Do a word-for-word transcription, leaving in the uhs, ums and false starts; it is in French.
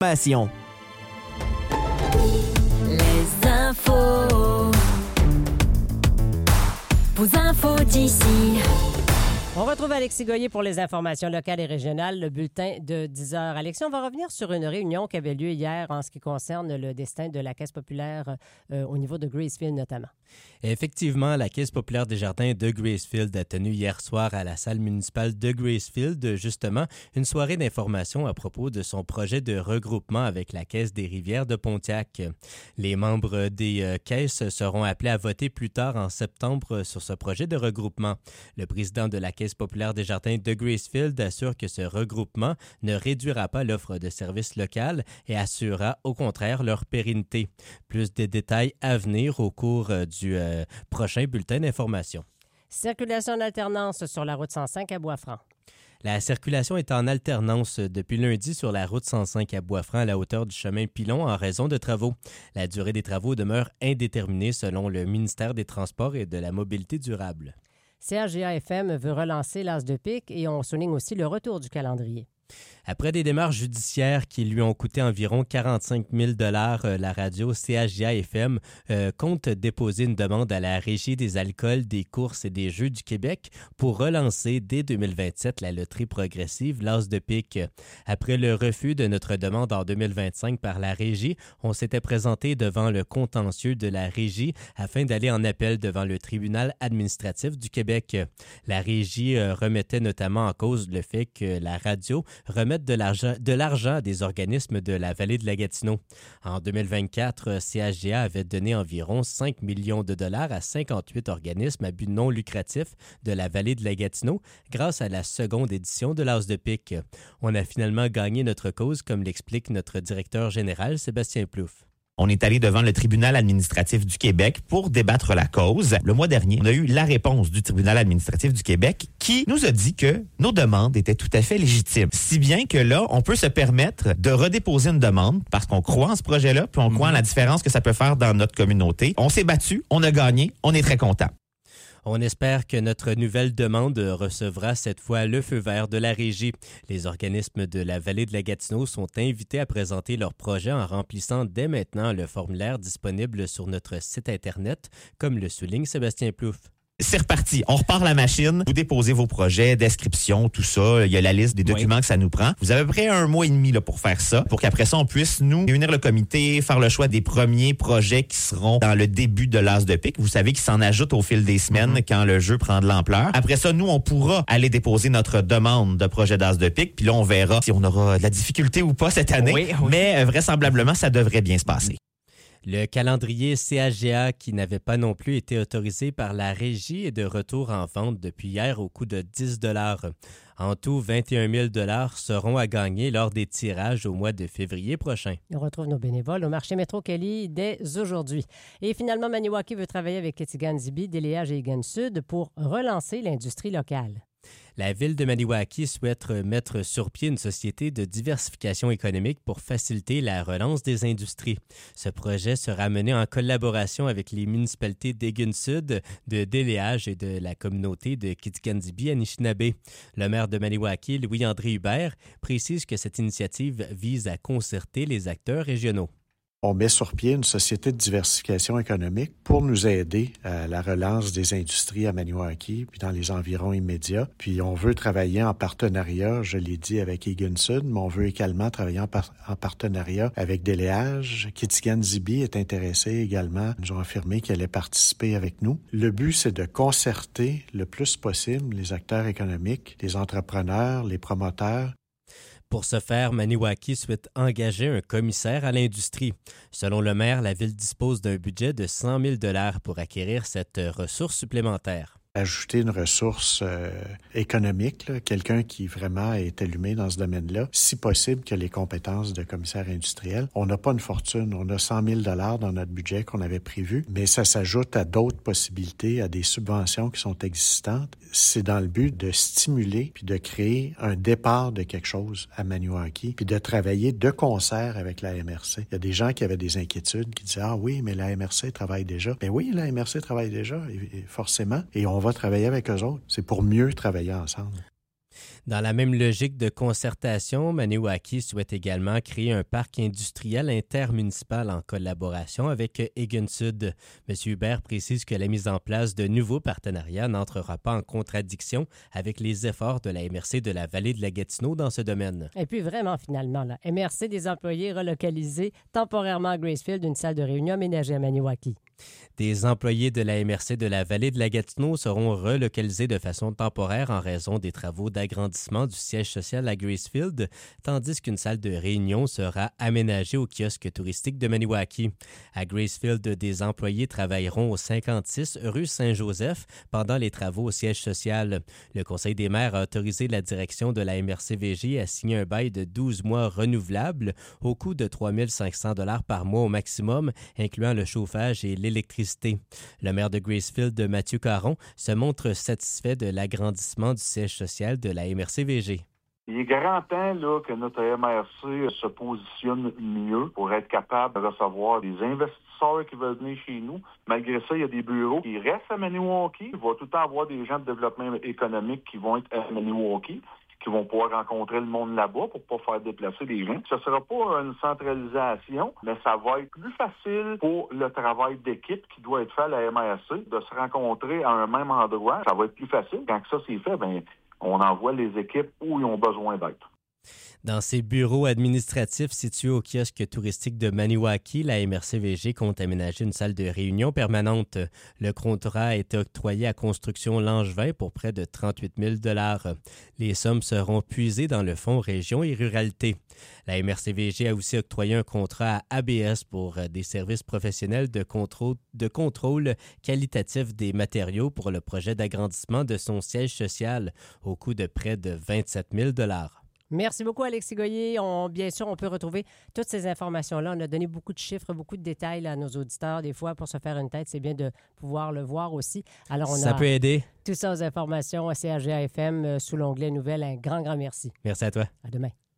Passion. Les infos. Vos infos d'ici. On retrouve Alexis Goyer pour les informations locales et régionales, le bulletin de dix heures. Alexis, on va revenir sur une réunion qui avait lieu hier en ce qui concerne le destin de la Caisse populaire euh, au niveau de Gracefield notamment. Effectivement, la Caisse populaire des jardins de Gracefield a tenu hier soir à la salle municipale de Gracefield, justement, une soirée d'information à propos de son projet de regroupement avec la Caisse des rivières de Pontiac. Les membres des euh, caisses seront appelés à voter plus tard en septembre sur ce projet de regroupement. Le président de la Caisse populaire des jardins de Gracefield assure que ce regroupement ne réduira pas l'offre de services locales et assurera au contraire leur pérennité. Plus de détails à venir au cours euh, du euh, prochain bulletin d'information. Circulation en alternance sur la route cent cinq à Bois-Franc. La circulation est en alternance depuis lundi sur la route cent cinq à Bois-Franc à la hauteur du chemin Pilon en raison de travaux. La durée des travaux demeure indéterminée selon le ministère des Transports et de la Mobilité durable. C H G A F M veut relancer l'As de pique et on souligne aussi le retour du calendrier. Après des démarches judiciaires qui lui ont coûté environ quarante-cinq mille dollars, la radio C H G A F M euh, compte déposer une demande à la Régie des alcools, des courses et des jeux du Québec pour relancer dès deux mille vingt-sept la loterie progressive l'As de pique. Après le refus de notre demande en deux mille vingt-cinq par la Régie, on s'était présenté devant le contentieux de la Régie afin d'aller en appel devant le tribunal administratif du Québec. La Régie euh, remettait notamment en cause le fait que la radio remette de l'argent, de l'argent à des organismes de la vallée de la Gatineau. En deux mille vingt-quatre, C H G A avait donné environ cinq millions de dollars à cinquante-huit organismes à but non lucratif de la vallée de la Gatineau grâce à la seconde édition de l'As de pique. On a finalement gagné notre cause, comme l'explique notre directeur général Sébastien Plouffe. On est allé devant le tribunal administratif du Québec pour débattre la cause. Le mois dernier, on a eu la réponse du tribunal administratif du Québec qui nous a dit que nos demandes étaient tout à fait légitimes. Si bien que là, on peut se permettre de redéposer une demande parce qu'on croit en ce projet-là, puis on croit en la différence que ça peut faire dans notre communauté. On s'est battu, on a gagné, on est très content. On espère que notre nouvelle demande recevra cette fois le feu vert de la Régie. Les organismes de la vallée de la Gatineau sont invités à présenter leur projet en remplissant dès maintenant le formulaire disponible sur notre site Internet, comme le souligne Sébastien Plouffe. C'est reparti. On repart la machine. Vous déposez vos projets, descriptions, tout ça. Il y a la liste des documents oui. que ça nous prend. Vous avez à peu près un mois et demi là, pour faire ça, pour qu'après ça, on puisse nous réunir le comité, faire le choix des premiers projets qui seront dans le début de l'As de pique. Vous savez qu'ils s'en ajoutent au fil des semaines mm-hmm. quand le jeu prend de l'ampleur. Après ça, nous, on pourra aller déposer notre demande de projet d'As de pique. Puis là, on verra si on aura de la difficulté ou pas cette année. Oui, oui. Mais euh, vraisemblablement, ça devrait bien se passer. Le calendrier C H G A, qui n'avait pas non plus été autorisé par la Régie, est de retour en vente depuis hier au coût de dix dollars. En tout, vingt et un mille dollars seront à gagner lors des tirages au mois de février prochain. On retrouve nos bénévoles au marché Métro Kelly dès aujourd'hui. Et finalement, Maniwaki veut travailler avec Kitigan-Zibi, Déléage et Egan Sud pour relancer l'industrie locale. La ville de Maniwaki souhaite mettre sur pied une société de diversification économique pour faciliter la relance des industries. Ce projet sera mené en collaboration avec les municipalités d'Egan Sud, de Déléage et de la communauté de Kitigan-Zibi-Anishinaabe. Le maire de Maniwaki, Louis-André Hubert, précise que cette initiative vise à concerter les acteurs régionaux. On met sur pied une société de diversification économique pour nous aider à la relance des industries à Maniwaki puis dans les environs immédiats. Puis on veut travailler en partenariat, je l'ai dit, avec Egan Sud, mais on veut également travailler en, par- en partenariat avec Déléage. Kitigan-Zibi est intéressé également. Ils nous ont affirmé qu'ils allaient participer avec nous. Le but, c'est de concerter le plus possible les acteurs économiques, les entrepreneurs, les promoteurs. Pour ce faire, Maniwaki souhaite engager un commissaire à l'industrie. Selon le maire, la ville dispose d'un budget de cent mille dollars pour acquérir cette ressource supplémentaire. Ajouter une ressource euh, économique, là, quelqu'un qui vraiment est allumé dans ce domaine-là, si possible que les compétences de commissaire industriel. On n'a pas une fortune, on a cent mille dollars dans notre budget qu'on avait prévu, mais ça s'ajoute à d'autres possibilités, à des subventions qui sont existantes. C'est dans le but de stimuler puis de créer un départ de quelque chose à Maniwaki, puis de travailler de concert avec la M R C. Il y a des gens qui avaient des inquiétudes, qui disaient « Ah oui, mais la M R C travaille déjà. » Ben oui, la M R C travaille déjà, forcément, et on va travailler avec eux autres. C'est pour mieux travailler ensemble. Dans la même logique de concertation, Maniwaki souhaite également créer un parc industriel intermunicipal en collaboration avec Egan Sud. M. Hubert précise que la mise en place de nouveaux partenariats n'entrera pas en contradiction avec les efforts de la M R C de la vallée de la Gatineau dans ce domaine. Et puis vraiment, finalement, la M R C des employés relocalisés temporairement à Gracefield, une salle de réunion aménagée à Maniwaki. Des employés de la M R C de la vallée de la Gatineau seront relocalisés de façon temporaire en raison des travaux d'agrandissement du siège social à Gracefield, tandis qu'une salle de réunion sera aménagée au kiosque touristique de Maniwaki. À Gracefield, des employés travailleront au cinquante-six rue Saint-Joseph pendant les travaux au siège social. Le Conseil des maires a autorisé la direction de la M R C V G à signer un bail de douze mois renouvelable au coût de trois mille cinq cents dollars par mois au maximum, incluant le chauffage et l'électricité. Le maire de Gracefield, Mathieu Caron, se montre satisfait de l'agrandissement du siège social de la M R C V G. Il est grand temps là, que notre M R C se positionne mieux pour être capable de recevoir des investisseurs qui veulent venir chez nous. Malgré ça, il y a des bureaux qui restent à Maniwaki. Il va tout le temps avoir des gens de développement économique qui vont être à Maniwaki, qui vont pouvoir rencontrer le monde là-bas pour pas faire déplacer les gens. Ce ne sera pas une centralisation, mais ça va être plus facile pour le travail d'équipe qui doit être fait à la M R C, de se rencontrer à un même endroit. Ça va être plus facile. Quand ça c'est fait, bien, on envoie les équipes où ils ont besoin d'être. Dans ses bureaux administratifs situés au kiosque touristique de Maniwaki, la M R C V G compte aménager une salle de réunion permanente. Le contrat a été octroyé à Construction Langevin pour près de trente-huit mille dollars. Les sommes seront puisées dans le Fonds Région et Ruralité. La M R C V G a aussi octroyé un contrat à A B S pour des services professionnels de contrôle, de contrôle qualitatif des matériaux pour le projet d'agrandissement de son siège social au coût de près de vingt-sept mille dollars. Merci beaucoup, Alexis Goyer. On, bien sûr, on peut retrouver toutes ces informations-là. On a donné beaucoup de chiffres, beaucoup de détails là, à nos auditeurs. Des fois, pour se faire une tête, c'est bien de pouvoir le voir aussi. Alors, on Ça a peut aider. Toutes ces informations à C H G A F M sous l'onglet Nouvelles. Un grand, grand merci. Merci à toi. À demain.